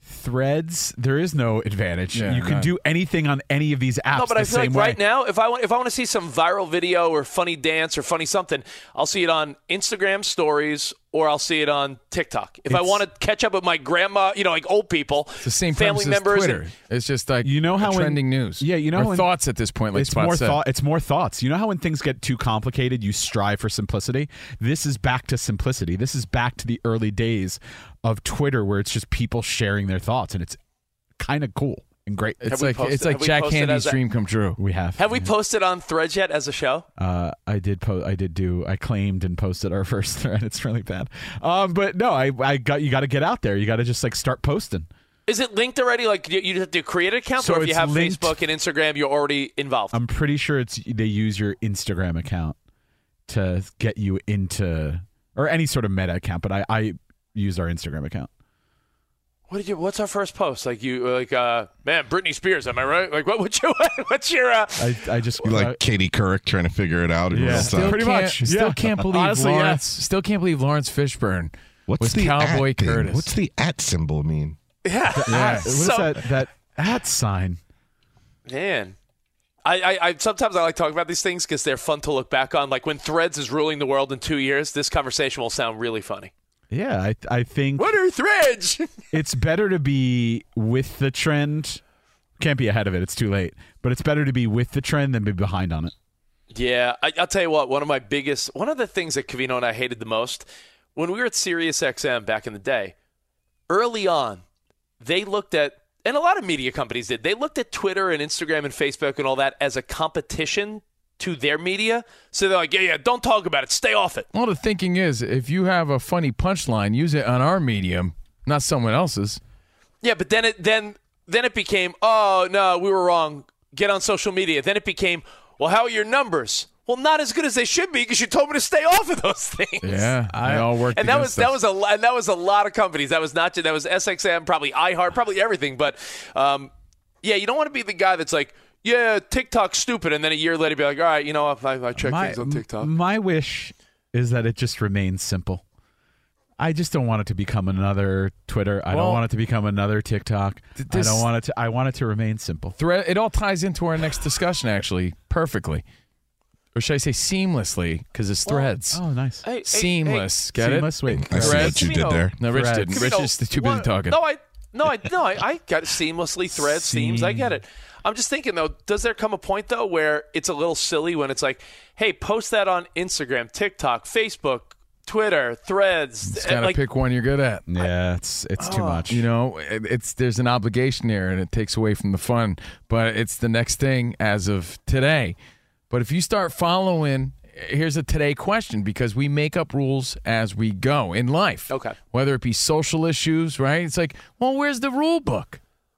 Threads, there is no advantage. Yeah, you can none. do anything on any of these apps. No, but the I feel same like way. right now, if I want, if I want to see some viral video or funny dance or funny something, I'll see it on Instagram stories or I'll see it on TikTok. If I It's- want to catch up with my grandma, you know, like old people, It's the same family premise as members, Twitter. and- It's just like you know how trending when, news. Yeah, you know or when, thoughts at this point. Like it's Spot more said. thought. It's more thoughts. You know how when things get too complicated, you strive for simplicity. This is back to simplicity. This is back to the early days of Twitter, where it's just people sharing their thoughts, and it's kind of cool and great. It's Have we like posted- it's like have we Jack posted Handy's as a- dream come true. We have. Have we posted on Threads yet as a show? Uh, I did. Po- I did do. I claimed and posted our first thread. It's really bad. Um, but no, I. I got. You got to get out there. You got to just like start posting. Is it linked already? Like you, you have to create an account, So or if you it's have linked- Facebook and Instagram, you're already involved. I'm pretty sure it's they use your Instagram account to get you into or any sort of meta account. But I. I used our Instagram account. What did you? What's our first post? Like you, like uh, man, Britney Spears. Am I right? Like what would you? What's your? Uh, I. I just You like Katie Couric trying to figure it out in Yeah. real Still time. pretty Can't- much. Still Yeah. can't believe Honestly, yeah. Lawrence. Still can't believe Lawrence Fishburne What's was the Cowboy at thing? Curtis. What's the at symbol mean? yeah. Yeah. What is So- that? That at sign. Man. I, I, I sometimes I like talking about these things because they're fun to look back on. Like when Threads is ruling the world in two years, this conversation will sound really funny. Yeah. I. I think. What are Threads? It's better to be with the trend. Can't be ahead of it. It's too late. But it's better to be with the trend than be behind on it. Yeah, I, I'll tell you what. One of my biggest, one of the things that Covino and I hated the most when we were at Sirius X M back in the day. Early on, they looked at, and a lot of media companies did. They looked at Twitter and Instagram and Facebook and all that as a competition to their media. So they're like, yeah, yeah, don't talk about it. Stay off it. Well, the thinking is, if you have a funny punchline, use it on our medium, not someone else's. Yeah, but then it then then it became, oh no, we were wrong. Get on social media. Then it became, well, how are your numbers? Well, not as good as they should be because you told me to stay off of those things. Yeah, they all worked and that was against that us. was a lo- and that was a lot of companies. That was not just, that was S X M, probably iHeart, probably everything. But um, yeah, you don't want to be the guy that's like, yeah, TikTok's stupid, and then a year later be like, all right, you know, I, I check my, things on TikTok. My wish is that it just remains simple. I just don't want it to become another Twitter. I Well, don't want it to become another TikTok. this- I don't want it to. I want it to remain simple. Thread. It all ties into our next discussion, actually, perfectly. Or should I say seamlessly? Because it's threads. Oh, nice. Hey, hey, Seamless. hey. Get Seamless, it? wait. I see what you did there. No, Rich Threads. didn't. Rich Covino, is too busy what- talking. No, I no, I no, I, I got it seamlessly. Threads, themes. I get it. I'm just thinking though, does there come a point though where it's a little silly when it's like, hey, post that on Instagram, TikTok, Facebook, Twitter, Threads. Just gotta like, pick one you're good at. Yeah, it's it's too much. You know, it, it's there's an obligation there, and it takes away from the fun. But it's the next thing as of today. But if you start following, here's a today question, because we make up rules as we go in life. Okay. Whether it be social issues, right? It's like, well, where's the rule book?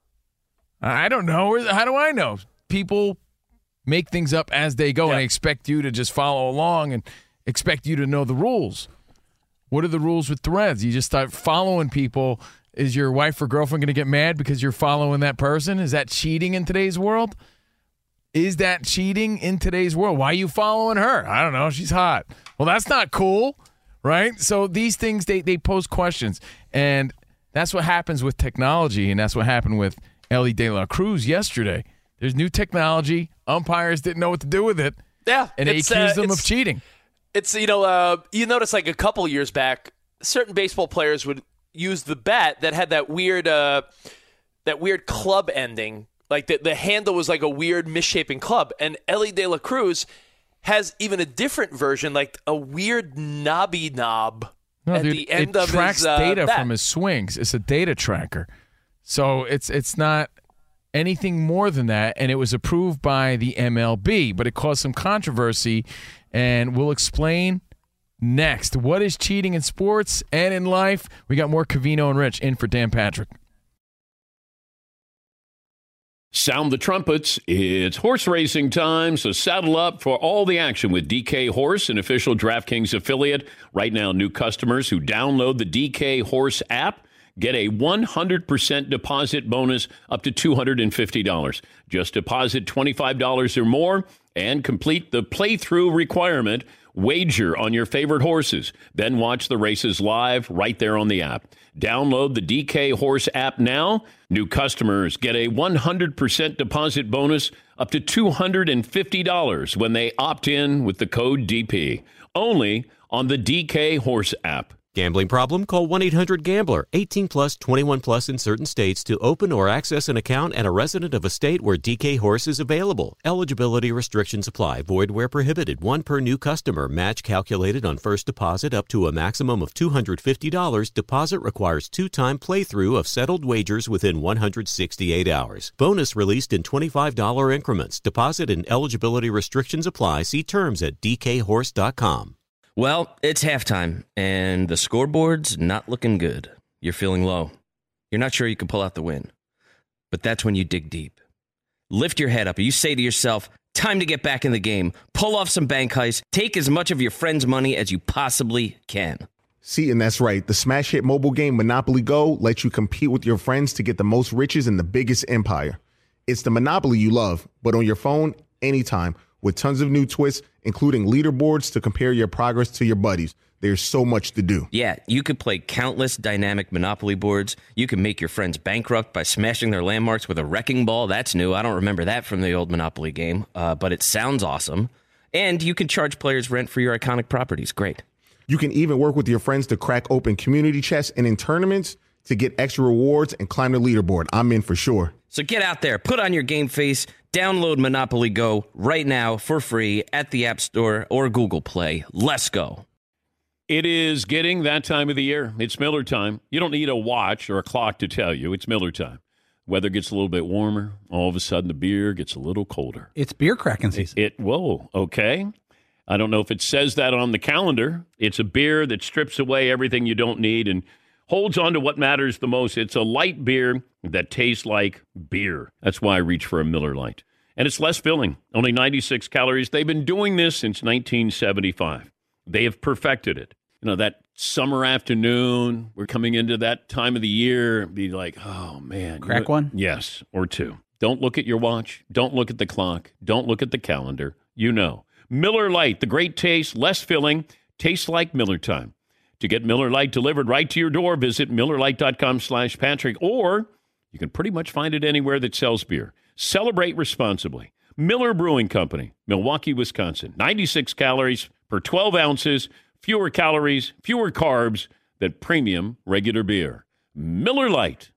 I don't know. Where- How do I know? People make things up as they go, and they expect you to just follow along and expect you to know the rules. What are the rules with Threads? You just start following people. Is your wife or girlfriend going to get mad because you're following that person? Is that cheating in today's world? Is that cheating in today's world? Why are you following her? I don't know. She's hot. Well, that's not cool, right? So these things, they, they pose questions. And that's what happens with technology, and that's what happened with Ellie De La Cruz yesterday. There's new technology. Umpires didn't know what to do with it. Yeah. And they it's, accused uh, them of it's- cheating. It's, you know, uh, you notice like a couple years back, certain baseball players would use the bat that had that weird, uh, that weird club ending. Like the, the handle was like a weird misshapen club. And Ellie De La Cruz has even a different version, like a weird knobby knob No, at dude, the end it of tracks his uh, data bat. from his swings. It's a data tracker. So it's it's not anything more than that, and it was approved by the M L B, but it caused some controversy, and we'll explain next. What is cheating in sports and in life? We got more Covino and Rich in for Dan Patrick. Sound the trumpets. It's horse racing time, so saddle up for all the action with D K Horse, an official DraftKings affiliate. Right now, new customers who download the D K Horse app get a one hundred percent deposit bonus up to two hundred fifty dollars. Just deposit twenty-five dollars or more, And complete the playthrough requirement. Wager on your favorite horses. Then watch the races live right there on the app. Download the D K Horse app now. New customers get a one hundred percent deposit bonus up to two hundred fifty dollars when they opt in with the code D P. Only on the D K Horse app. Gambling problem? Call one eight hundred gambler. eighteen plus, twenty-one plus in certain states to open or access an account and a resident of a state where D K Horse is available. Eligibility restrictions apply. Void where prohibited. One per new customer. Match calculated on first deposit up to a maximum of two hundred fifty dollars. Deposit requires two-time playthrough of settled wagers within one hundred sixty-eight hours. Bonus released in twenty-five dollars increments. Deposit and eligibility restrictions apply. See terms at d k horse dot com. Well, it's halftime, and the scoreboard's not looking good. You're feeling low. You're not sure you can pull out the win. But that's when you dig deep. Lift your head up, and you say to yourself, time to get back in the game. Pull off some bank heists. Take as much of your friend's money as you possibly can. See, and that's right. The smash hit mobile game Monopoly Go lets you compete with your friends to get the most riches in the biggest empire. It's the Monopoly you love, but on your phone, anytime, with tons of new twists, including leaderboards to compare your progress to your buddies. There's so much to do. Yeah, you could play countless dynamic Monopoly boards. You can make your friends bankrupt by smashing their landmarks with a wrecking ball. That's new. I don't remember that from the old Monopoly game, uh, but it sounds awesome. And you can charge players rent for your iconic properties. Great. You can even work with your friends to crack open community chests and in tournaments to get extra rewards and climb the leaderboard. I'm in for sure. So get out there, put on your game face, download Monopoly Go right now for free at the App Store or Google Play. Let's go. It is getting that time of the year. It's Miller time. You don't need a watch or a clock to tell you. It's Miller time. Weather gets a little bit warmer. All of a sudden, the beer gets a little colder. It's beer cracking season. It, it whoa, okay. I don't know if it says that on the calendar. It's a beer that strips away everything you don't need and holds on to what matters the most. It's a light beer that tastes like beer. That's why I reach for a Miller Lite. And it's less filling, only ninety-six calories. They've been doing this since nineteen seventy-five. They have perfected it. You know, that summer afternoon, we're coming into that time of the year, be like, oh, man. Crack you know, one? Yes, or two. Don't look at your watch. Don't look at the clock. Don't look at the calendar. You know. Miller Lite, the great taste, less filling, tastes like Miller time. To get Miller Lite delivered right to your door, visit MillerLite.com slash Patrick, or you can pretty much find it anywhere that sells beer. Celebrate responsibly. Miller Brewing Company, Milwaukee, Wisconsin. ninety-six calories per twelve ounces, fewer calories, fewer carbs than premium regular beer. Miller Lite.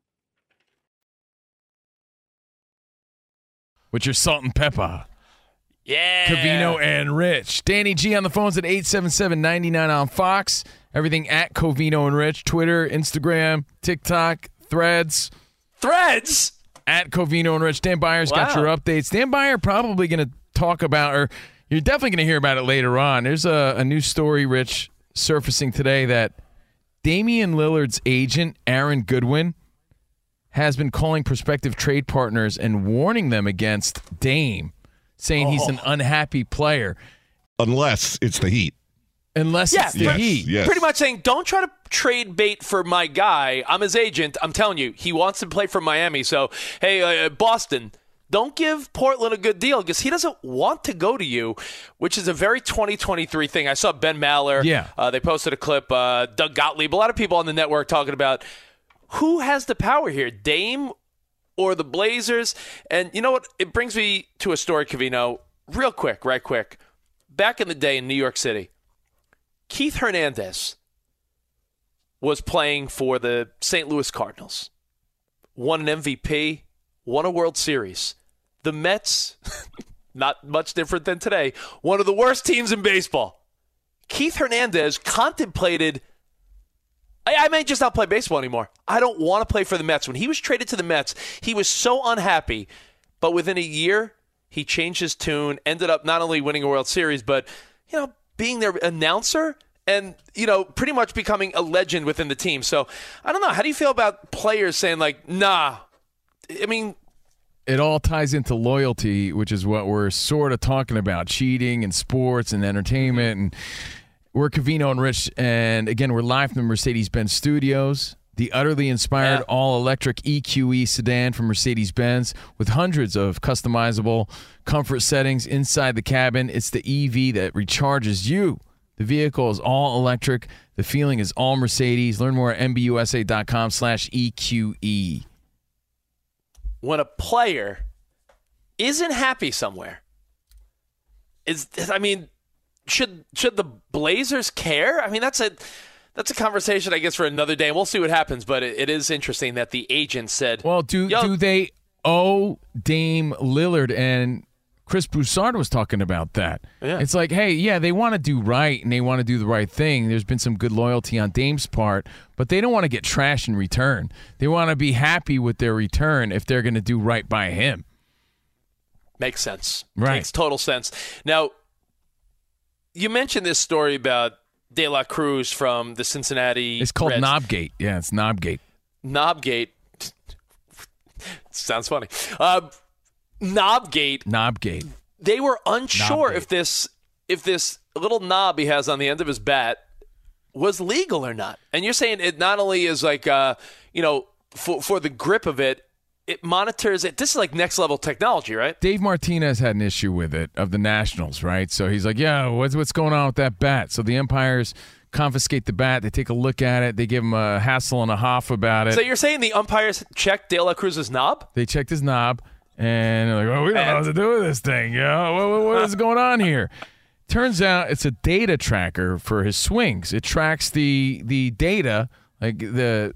With your salt and pepper. Yeah. Covino and Rich. Danny G on the phones at eight seven seven, nine nine on Fox. Everything at Covino and Rich. Twitter, Instagram, TikTok, Threads. Threads? At Covino and Rich. Dan Byer's Wow. got your updates. Dan Byer probably going to talk about, or you're definitely going to hear about it later on. There's a, a new story, Rich, surfacing today that Damian Lillard's agent, Aaron Goodwin, has been calling prospective trade partners and warning them against Dame, saying oh. he's an unhappy player. Unless it's the Heat. Unless yeah, it's the pretty, Heat. Yes. Pretty much saying, don't try to trade bait for my guy. I'm his agent. I'm telling you, he wants to play for Miami. So, hey, uh, Boston, don't give Portland a good deal because he doesn't want to go to you, which is a very twenty twenty-three thing. I saw Ben Maller. Yeah. Uh, they posted a clip. Uh, Doug Gottlieb, a lot of people on the network talking about who has the power here, Dame or the Blazers? And you know what? It brings me to a story, Covino, real quick, right quick. Back in the day in New York City, Keith Hernandez was playing for the Saint Louis Cardinals, won an M V P, won a World Series. The Mets, not much different than today, one of the worst teams in baseball. Keith Hernandez contemplated, I, I may just not play baseball anymore. I don't want to play for the Mets. When he was traded to the Mets, he was so unhappy. But within a year, he changed his tune, ended up not only winning a World Series, but, you know, being their announcer and, you know, pretty much becoming a legend within the team. So, I don't know. How do you feel about players saying, like, nah? I mean, it all ties into loyalty, which is what we're sort of talking about, cheating and sports and entertainment. And we're Covino and Rich, and again, we're live from the Mercedes-Benz Studios. The utterly inspired Yeah. all-electric E Q E sedan from Mercedes-Benz with hundreds of customizable comfort settings inside the cabin. It's the E V that recharges you. The vehicle is all-electric. The feeling is all Mercedes. Learn more at M B U S A dot com slash E Q E. When a player isn't happy somewhere, is I mean, should should the Blazers care? I mean, that's a that's a conversation, I guess, for another day. And we'll see what happens. But it, it is interesting that the agent said, Well, do Yo, do they owe Dame Lillard? And Chris Broussard was talking about that. Yeah. It's like, hey, yeah, they want to do right and they want to do the right thing. There's been some good loyalty on Dame's part, but they don't want to get trash in return. They want to be happy with their return if they're going to do right by him. Makes sense. Right. Makes total sense. Now, you mentioned this story about De La Cruz from the Cincinnati It's called Reds. Knobgate. Yeah, it's Knobgate. Knobgate. Sounds funny. Uh, Knobgate. Knobgate. They were unsure Knobgate. if this if this little knob he has on the end of his bat was legal or not. And you're saying it not only is like uh, you know, for for the grip of it, it monitors it. This is like next level technology, right? Dave Martinez had an issue with it of the Nationals, right? So he's like, yeah, what's what's going on with that bat? So the umpires confiscate the bat. They take a look at it. They give him a hassle and a half about it. So you're saying the umpires checked De La Cruz's knob? They checked his knob, and they're like, well, we don't know what to do with this thing. You know? what, what, what is going on here? Turns out it's a data tracker for his swings. It tracks the the data, like the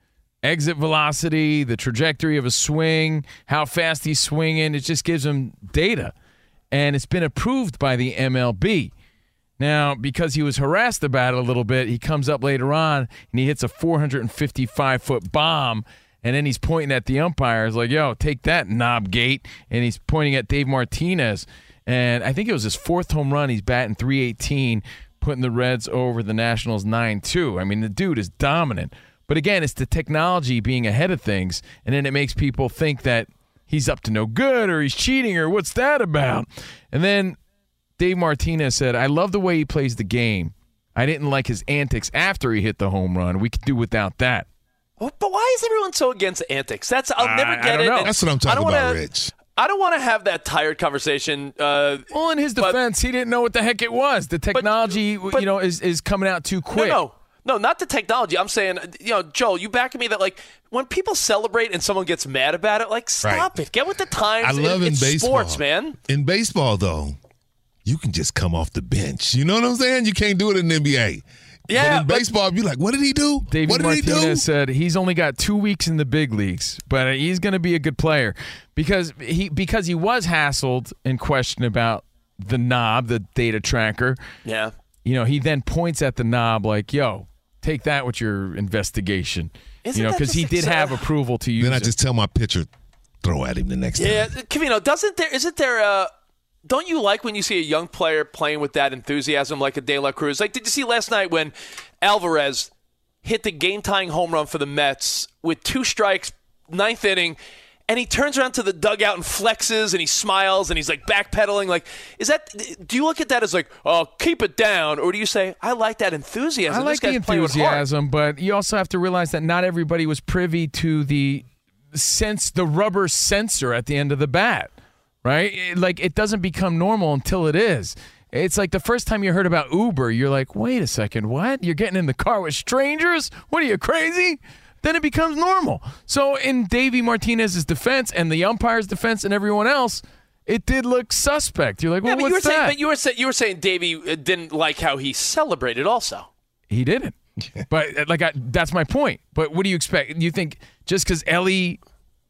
exit velocity, the trajectory of a swing, how fast he's swinging. It just gives him data. And it's been approved by the M L B. Now, because he was harassed about it a little bit, he comes up later on and he hits a four hundred fifty-five foot bomb, and then he's pointing at the umpires like, yo, take that, Knobgate. And he's pointing at Dave Martinez. And I think it was his fourth home run. He's batting three eighteen, putting the Reds over the Nationals nine two. I mean, the dude is dominant. But again, it's the technology being ahead of things, and then it makes people think that he's up to no good or he's cheating or what's that about? And then Dave Martinez said, I love the way he plays the game. I didn't like his antics after he hit the home run. We could do without that. But why is everyone so against antics? That's I'll never I- I get don't it. know. And That's what I'm I talking don't about, wanna- Rich. I don't want to have that tired conversation. Uh, Well, in his defense, he didn't know what the heck it was. The technology, you know, is, is coming out too quick. No, no, no, not the technology. I'm saying, you know, Joel, you backing me that like when people celebrate and someone gets mad about it, like stop it, get with the times. I love It- in it's baseball. sports, man. In baseball, though, you can just come off the bench. You know what I'm saying? You can't do it in the N B A. Yeah, but in but- baseball, you're like, what did he do? David what did he do? Martinez said he's only got two weeks in the big leagues, but he's going to be a good player because he because he was hassled and questioned about the knob, the data tracker. Yeah. You know, he then points at the knob like, "Yo, take that with your investigation." Isn't you know, that because he just did exa- have approval to use Then I it. just tell my pitcher, throw at him the next Yeah, time. Cavino, doesn't there? Isn't there? Uh, don't you like when you see a young player playing with that enthusiasm, like a De La Cruz? Like, did you see last night when Alvarez hit the game-tying home run for the Mets with two strikes, ninth inning, and he turns around to the dugout and flexes and he smiles and he's like backpedaling? Like, is that? Do you look at that as like, oh, keep it down, or do you say, I like that enthusiasm? I like This the guy's playing with heart. enthusiasm, but you also have to realize that not everybody was privy to the sense, the rubber sensor at the end of the bat, right? It- like it doesn't become normal until it is. It's like the first time you heard about Uber, you're like, wait a second, what? You're getting in the car with strangers? What are you, crazy? Then it becomes normal. So in Davey Martinez's defense and the umpire's defense and everyone else, it did look suspect. You're like, well, Yeah, but you were what's saying, that? but you were saying, you were saying, Davey uh, didn't like how he celebrated. Also, He didn't. But uh, like I, that's my point. But what do you expect? You think just because Ellie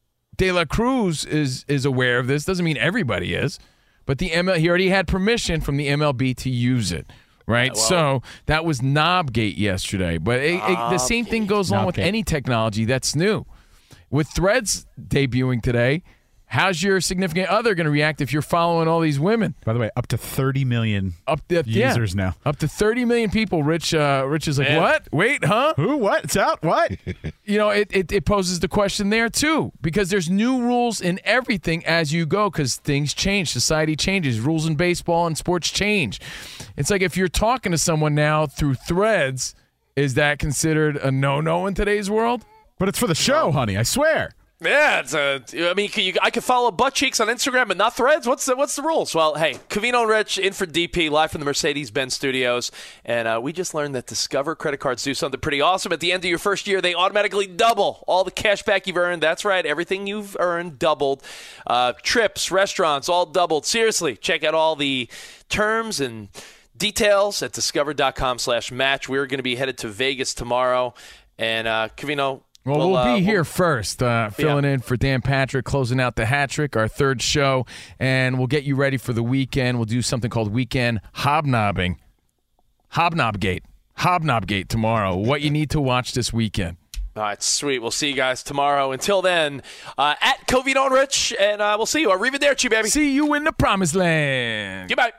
De La Cruz is is aware of this doesn't mean everybody is. But the M L he already had permission from the M L B to use it, right? Yeah, well- So that was Knobgate yesterday. But it, it, the same thing goes along with Knobgate. any technology that's new. With Threads debuting today, how's your significant other going to react if you're following all these women? By the way, up to thirty million Up to, yeah, users now. Up to thirty million people. Rich, uh, Rich is like, Man. what? Wait, huh? Who? What? It's out? What? You know, it, it, it poses the question there, too, because there's new rules in everything as you go because things change. Society changes. Rules in baseball and sports change. It's like if you're talking to someone now through Threads, Is that considered a no-no in today's world? But it's for the show, honey. I swear. Yeah, it's a, I mean, you, I can follow Butt Cheeks on Instagram, but not Threads. What's the what's the rules? Well, hey, Covino and Rich in for D P, live from the Mercedes-Benz studios, and uh, we just learned that Discover credit cards do something pretty awesome. At the end of your first year, they automatically double all the cash back you've earned. That's right, everything you've earned doubled. Uh, trips, restaurants, all doubled. Seriously, check out all the terms and details at discover.com slash match. We're going to be headed to Vegas tomorrow, and uh, Covino. Well, we'll, we'll be uh, here we'll, first, uh, filling yeah. in for Dan Patrick, closing out the hat trick, our third show, and we'll get you ready for the weekend. We'll do something called Weekend Hobnobbing. Hobnobgate. Hobnobgate tomorrow. What you need to watch this weekend. All right, sweet. We'll see you guys tomorrow. Until then, uh, at Covino and Rich, and uh, we'll see you. Arrivederci, baby. See you in the promised land. Goodbye.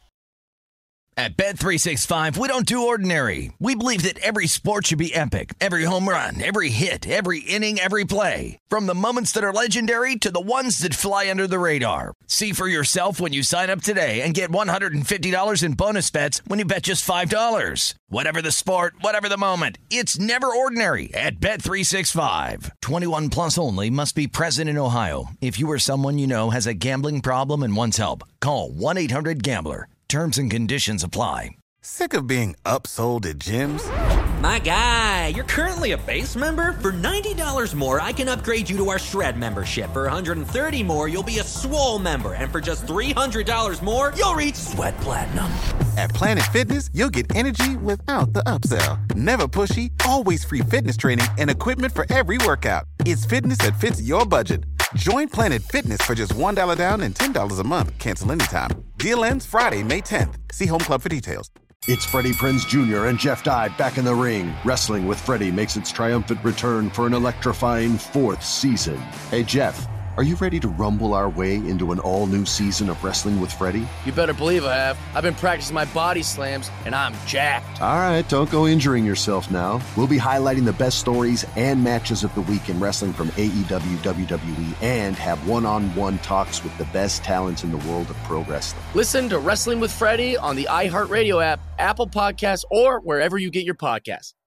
At Bet three sixty-five, we don't do ordinary. We believe that every sport should be epic. Every home run, every hit, every inning, every play. From the moments that are legendary to the ones that fly under the radar. See for yourself when you sign up today and get one hundred fifty dollars in bonus bets when you bet just five dollars. Whatever the sport, whatever the moment, it's never ordinary at Bet three sixty-five. twenty-one plus only. Must be present in Ohio. If you or someone you know has a gambling problem and wants help, call one eight hundred gambler. Terms and conditions apply. Sick of being upsold at gyms? My guy, you're currently a base member? For ninety dollars more, I can upgrade you to our Shred membership. For one hundred thirty dollars more, you'll be a Swole member. And for just three hundred dollars more, you'll reach Sweat Platinum. At Planet Fitness, you'll get energy without the upsell. Never pushy, always free fitness training and equipment for every workout. It's fitness that fits your budget. Join Planet Fitness for just one dollar down and ten dollars a month. Cancel anytime. Deal ends Friday, May tenth. See Home Club for details. It's Freddie Prinze Junior and Jeff Dye back in the ring. Wrestling with Freddie makes its triumphant return for an electrifying fourth season. Hey, Jeff, are you ready to rumble our way into an all-new season of Wrestling with Freddie? You better believe I have. I've been practicing my body slams, and I'm jacked. All right, don't go injuring yourself now. We'll be highlighting the best stories and matches of the week in wrestling from A E W, W W E, and have one-on-one talks with the best talents in the world of pro wrestling. Listen to Wrestling with Freddie on the iHeartRadio app, Apple Podcasts, or wherever you get your podcasts.